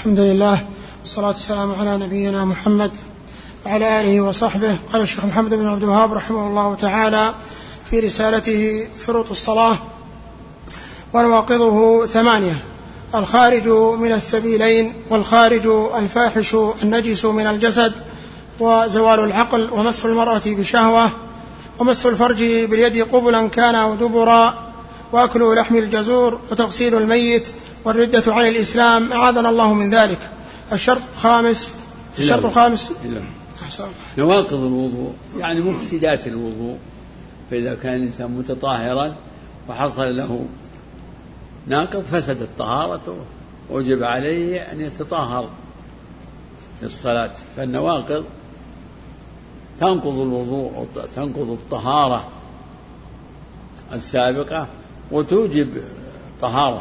الحمد لله والصلاة والسلام على نبينا محمد وعلى آله وصحبه. قال الشيخ محمد بن عبد الوهاب رحمه الله تعالى في رسالته شروط الصلاة: ونواقضه 8: الخارج من السبيلين، والخارج الفاحش النجس من الجسد، وزوال العقل، ومس المرأة بشهوة، ومس الفرج باليد قبلا كان أو دبرا، وأكل لحم الجزور، وتغسيل الميت، والردة عن الإسلام أعاذنا الله من ذلك. الشرط الخامس نواقض الوضوء يعني مفسدات الوضوء. فإذا كان الإنسان متطهرا وحصل له ناقض فسدت طهارته، وجب عليه أن يتطهر للصلاة. فالنواقض تنقض الوضوء، تنقض الطهارة السابقة وتوجب طهارة.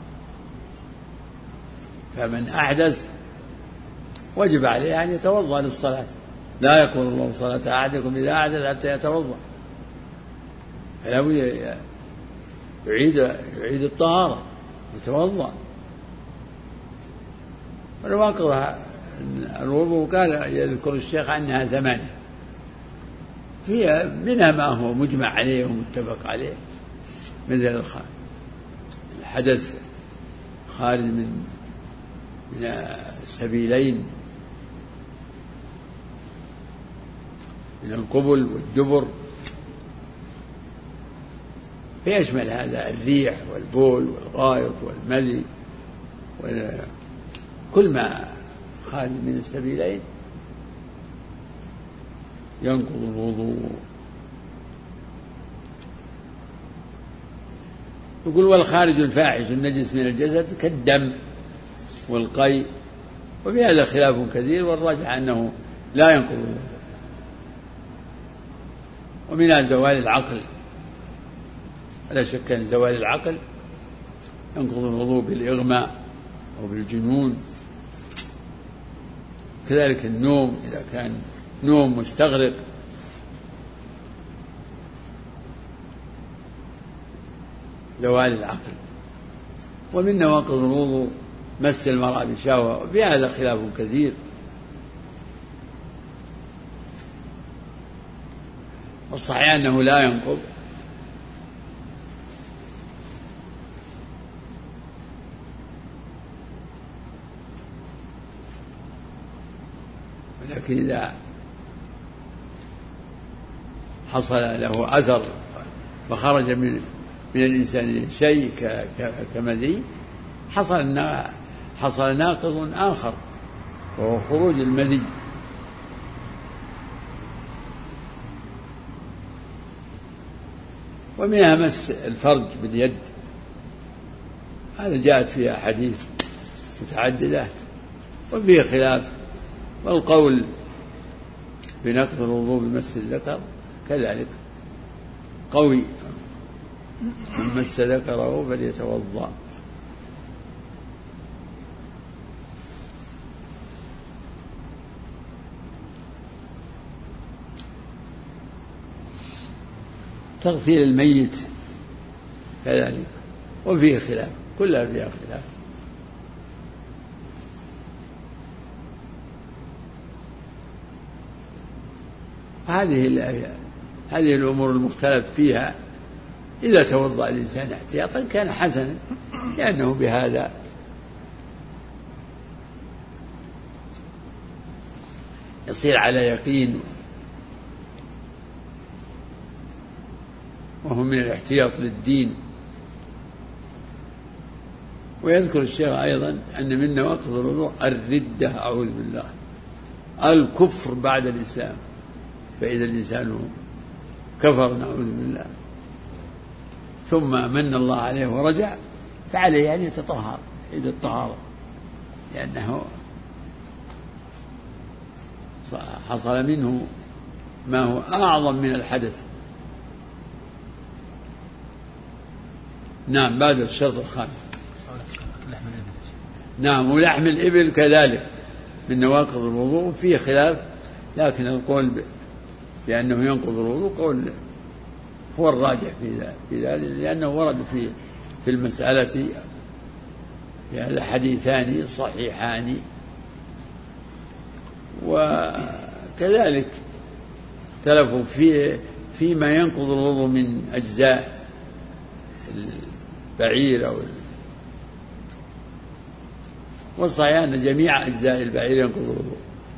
فمن أحدث وجب عليه أن يتوضأ للصلاة. لا يقول الله صلاة أحدكم إذا أحدث حتى يتوضأ، فلو يعيد الطهارة يتوضأ. ونواقض الوضوء قال يذكر الشيخ أنها 8، فيها منها ما هو مجمع عليه ومتفق عليه، مثل الحدث خارج من السبيلين، من القبل والدبر، فيشمل هذا الريح والبول والغائط والمذي كل ما خارج من السبيلين ينقض الوضوء. يقول: والخارج الفاحش النجس من الجسد كالدم والقيء، وفي هذا خلاف كثير، والراجح أنه لا ينقض الوضوء. ومنها زوال العقل، ولا شك أن زوال العقل ينقض الوضوء بالإغماء أو بالجنون. كذلك النوم، إذا كان نوم مستغرق، زوال العقل. ومن نواقض الوضوء مس المرأة بشهوة، وفي هذا خلاف كثير. والصحيح أنه لا ينقض، ولكن إذا حصل له أثر وخرج من الإنسان شيء كمذي، حصل ناقض آخر وهو خروج المذي. ومنها مس الفرج باليد، هذا جاءت فيها حديث متعددة وفيه خلاف. والقول بنقض الوضوء بمس الذكر كذلك قوي: من مس ذكره فليتوضأ. تغسيل الميت كذلك وفيه خلاف، كلها فيها خلاف. هذه الأمور المختلف فيها إذا توضأ الإنسان احتياطا كان حسنا، لأنه بهذا يصير على يقين، وهو من الاحتياط للدين. ويذكر الشيخ أيضا أن من نواقض الوضوء الردة، أعوذ بالله، الكفر بعد الإسلام. فإذا الإنسان كفر نعوذ بالله ثم من الله عليه ورجع فعليه أن يتطهر، يعيد الطهارة، لأنه حصل منه ما هو أعظم من الحدث. نعم، بعد الشرط الخامس. نعم، ولحم الإبل كذلك من نواقض الوضوء، فيه خلاف، لكن القول بأنه ينقض الوضوء قول هو الراجح في ذلك، لأنه ورد في المسألة هذا حديثان صحيحان. وكذلك اختلفوا فيما ينقض الوضوء من أجزاء البعير والصحيح أن جميع أجزاء البعير ينقض الوضوء،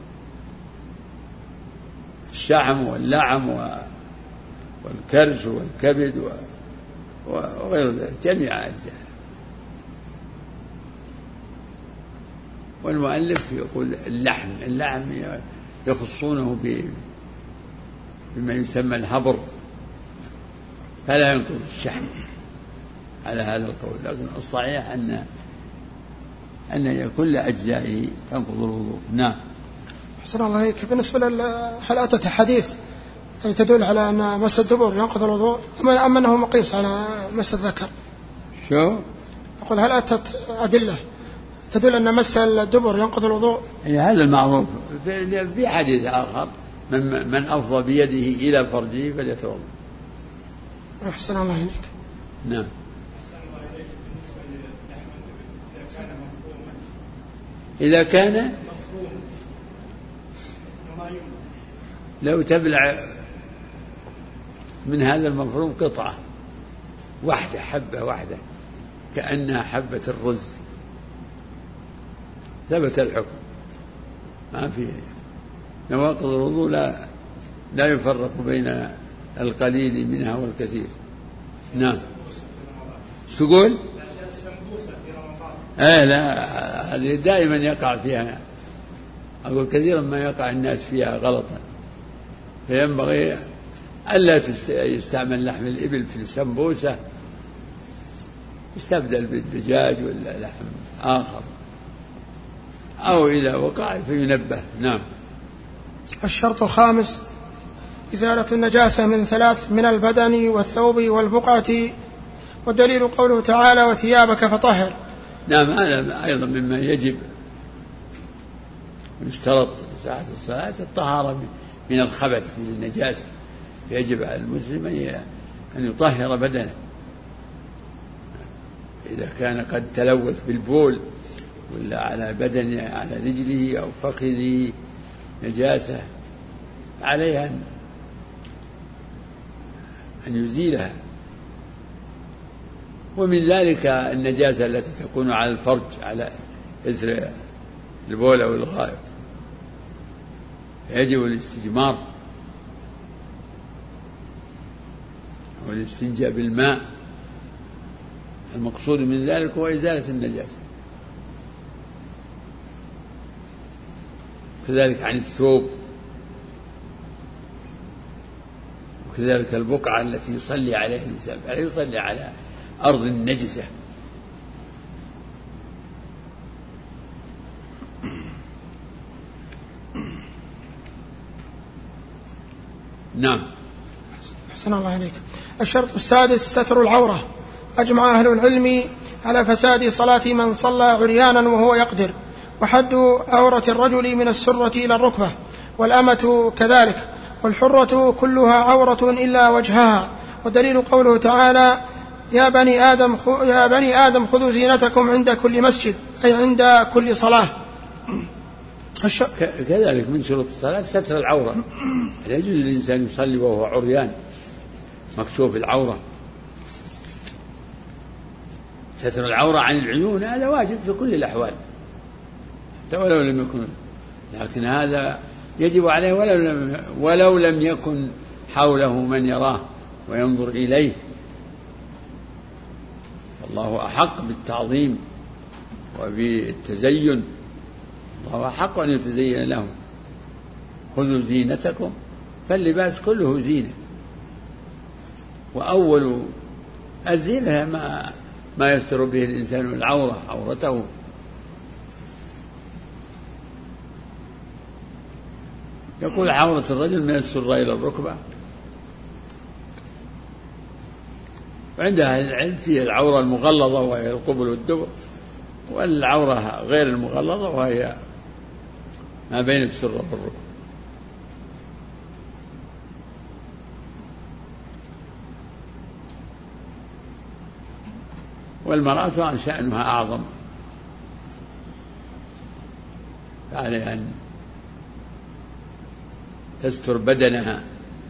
الشحم واللعم والكرش والكبد وغير ذلك، جميع أجزاء. والمؤلف يقول اللحم يخصونه بما يسمى الهبر، فلا ينقض الشحم على هذا القول. لكن الصحيح أن كل أجزائه تنقض الوضوء. نعم. أحسن الله عليك. بالنسبة هل أتت حديث تدل على أن مس الدبر ينقض الوضوء أم أنه مقيس على مس الذكر؟ شو؟ أقول هل أتت أدلة تدل أن مس الدبر ينقض الوضوء؟ هذا المعروف. في حديث آخر من أفضى بيده إلى فرجه فليتوضأ. أحسن الله إليك. نعم. إذا كان لو تبلع من هذا المفروم قطعة واحدة، حبة واحدة كأنها حبة الرز، ثبت الحكم. ما في نواقض الوضوء لا يفرق بين القليل منها والكثير. نعم. تقول لا، هذه دائما يقع فيها، أقول كثيرا ما يقع الناس فيها غلطا، فينبغي ألا يستعمل لحم الإبل في السمبوسة، يستبدل بالدجاج ولا لحم آخر، أو إذا وقع فينبه. نعم. الشرط الخامس إزالة النجاسة من 3: من البدن والثوب والبقعة، والدليل قوله تعالى وثيابك فطهر. نعم. هذا أيضا مما يجب يشترط لساعة الصلاة الطهارة من الخبث من النجاسة، يجب على المسلم أن يطهر بدنه. إذا كان قد تلوث بالبول ولا على بدنه على رجله أو فخذه نجاسة عليه أن يزيلها. ومن ذلك النجاسة التي تكون على الفرج على إثر البول أو الغائط، يجب الاستجمار والاستنجاء بالماء، المقصود من ذلك هو إزالة النجاسة. كذلك عن الثوب، وكذلك البقعة التي يصلي عليها الإنسان، فلا يصلي على أرض النجسة. نعم. أحسن الله عليك. الشرط السادس ستر العورة. أجمع أهل العلم على فساد صلاة من صلى عريانا وهو يقدر، وحد عورة الرجل من السرة إلى الركبة، والأمة كذلك، والحرة كلها عورة إلا وجهها. ودليل قوله تعالى يا بني آدم خذوا زينتكم عند كل مسجد، أي عند كل صلاة. كذلك من شروط الصلاة ستر العورة، لا يجوز للإنسان يصلي وهو عريان مكشوف العورة. ستر العورة عن العيون هذا واجب في كل الأحوال حتى ولو لم يكن، لكن هذا يجب عليه ولو لم يكن حوله من يراه وينظر إليه. الله أحق بالتعظيم وبالتزين، الله أحق أن يتزين له. خذوا زينتكم، فاللباس كله زينة، وأول الزينة ما يستر به الإنسان العورة عورته. يقول عورة الرجل من السرة إلى الركبة، وعند أهل العلم فيه العورة المغلظة وهي القبل والدبر، والعورة غير المغلظة وهي ما بين السرة والركبة. والمرأة شأنها أعظم فعليها أن تستر بدنها،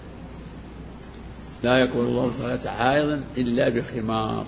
لا يقبل الله صلاة حائض إلا بخمار.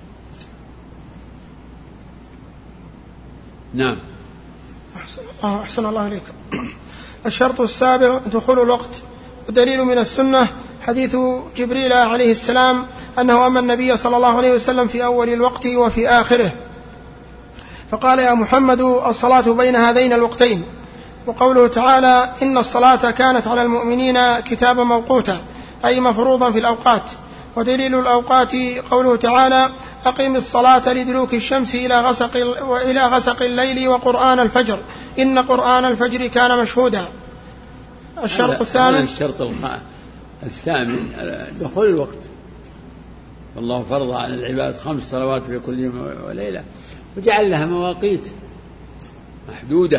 نعم. أحسن الله إليك. الشرط السابع دخول الوقت. ودليل من السنة حديث جبريل عليه السلام أنه أمر النبي صلى الله عليه وسلم في أول الوقت وفي آخره فقال: يا محمد الصلاة بين هذين الوقتين. وقوله تعالى: إن الصلاة كانت على المؤمنين كتابا موقوتا، أي مفروضا في الأوقات. ودليل الأوقات قوله تعالى: أقم الصلاة لدلوك الشمس إلى غسق الليل وقرآن الفجر إن قرآن الفجر كان مشهودا. الشرط الثامن الشرط الثامن دخول الوقت. الله فرض على العباد 5 صلوات في كل يوم وليلة، وجعل لها مواقيت محدودة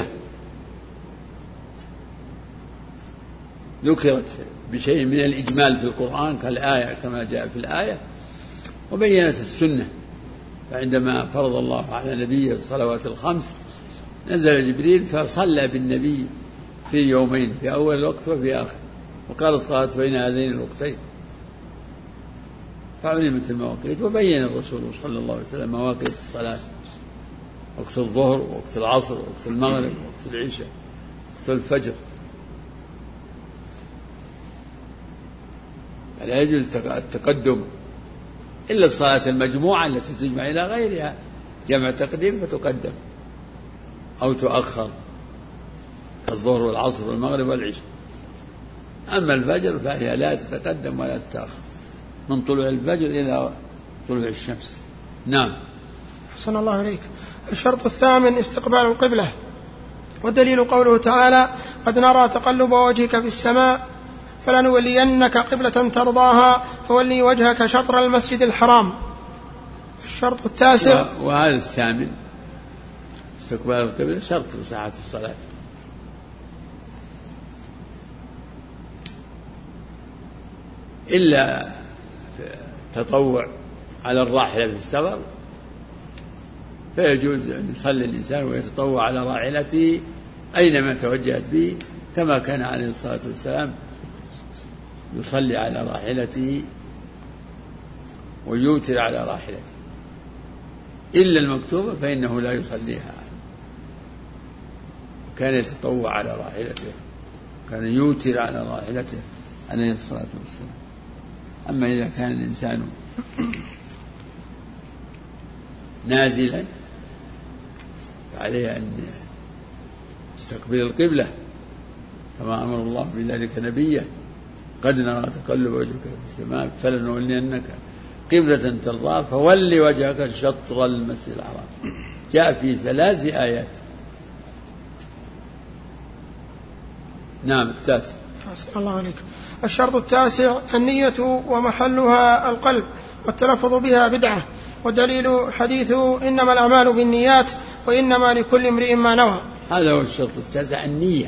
ذكرت بشيء من الإجمال في القرآن كالآية كما جاء في الآية، وبينت السنة. فعندما فرض الله على نبيه الصلوات 5 نزل جبريل فصلى بالنبي في يومين، في أول الوقت وفي آخر، وقال: الصلاة بين هذين الوقتين. فعلمت المواقيت، وبين الرسول صلى الله عليه وسلم مواقيت الصلاة: وقت الظهر، وقت العصر، وقت المغرب، وقت العشاء، وقت الفجر. لا يجوز التقدم إلا الصلاة المجموعة التي تجمع إلى غيرها، جمع تقديم فتقدم أو تؤخر كالظهر والعصر والمغرب والعشاء. أما الفجر فهي لا تتقدم ولا تتأخر من طلوع الفجر إلى طلوع الشمس. نعم. أحسن الله إليك. الشرط الثامن استقبال القبلة. والدليل قوله تعالى: قد نرى تقلب وجهك في السماء فلنولينك قبلة ترضاها فولي وجهك شطر المسجد الحرام. الشرط التاسع وهذا الثامن استقبال القبلة شرط لصحة الصلاة، إلا تطوع على الراحلة في السفر فيجوز أن يصلي الإنسان ويتطوع على راحلته أينما توجهت به، كما كان عليه الصلاة والسلام يصلي على راحلته ويوتر على راحلته، إلا المكتوبة فإنه لا يصليها. كان يتطوع على راحلته، كان يوتر على راحلته عليه الصلاة والسلام. أما إذا كان الإنسان نازلا فعليه أن يستقبل القبلة كما أمر الله بذلك نبيه: قد نرى تقلب وجهك في السماء فلنولينك قبلة ترضاها فولي وجهك شطر المسجد الحرام. جاء في 3 آيات. نعم. التاسع. الله عليك. الشرط التاسع النية ومحلها القلب، والتلفظ بها بدعة. والدليل حديث: إنما الأعمال بالنيات وإنما لكل امرئ ما نوى. هذا هو الشرط التاسع، النية.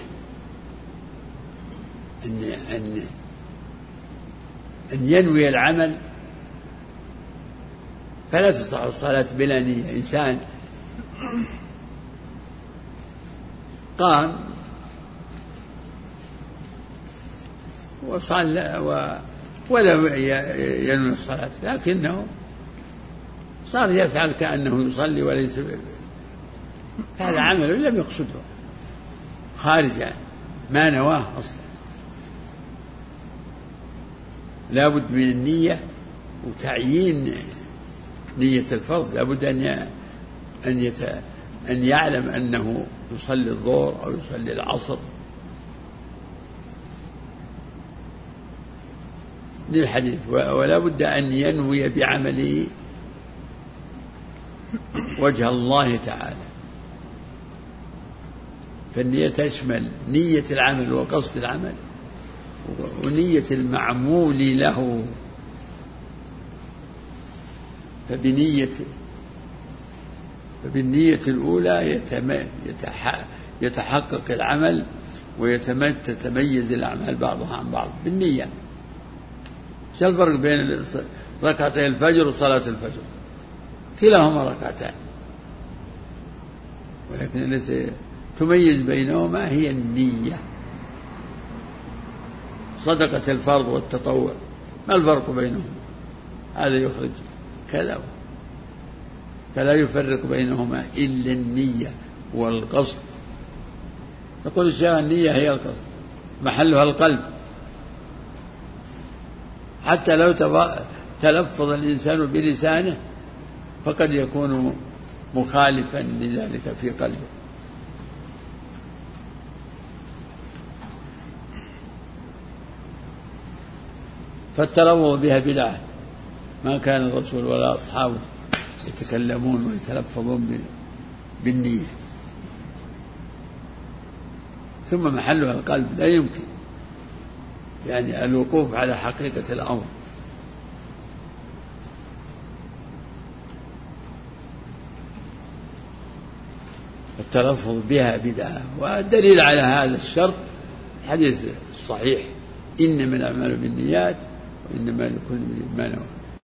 أن ينوي العمل، فلا تصح الصلاة بلا نية. إنسان قام وصلى ولم ينوي الصلاة، لكنه صار يفعل كأنه يصلي وليس، هذا عمل لم يقصده، خارج يعني ما نواه أصلا. لا بد من النية وتعيين نية الفرض. لا بد أن يعلم أنه يصلي الظهر أو يصلي العصر للحديث، ولا بد أن ينوي بعمله وجه الله تعالى. فالنية تشمل نية العمل وقصد العمل ونية المعمول له. فبالنية الأولى يتحقق العمل ويتميز الأعمال بعضها عن بعض بالنية. شو الفرق بين ركعتي الفجر وصلاة الفجر؟ كلاهما ركعتان، ولكن التي تميز بينهما هي النية. صدقة الفرض والتطوع ما الفرق بينهم؟ هذا يخرج كذا، فلا يفرق بينهما إلا النية والقصد. يقول الشيخ النية هي القصد، محلها القلب. حتى لو تلفظ الإنسان بلسانه فقد يكون مخالفا لذلك في قلبه. فالتلفظ بها بدعة، ما كان الرسول ولا أصحابه يتكلمون ويتلفظون بالنية. ثم محلها القلب، لا يمكن يعني الوقوف على حقيقة الأمر. التلفظ بها بدعة. والدليل على هذا الشرط الحديث الصحيح: إنما الأعمال بالنيات وإنما لكل امرئ ما نوى.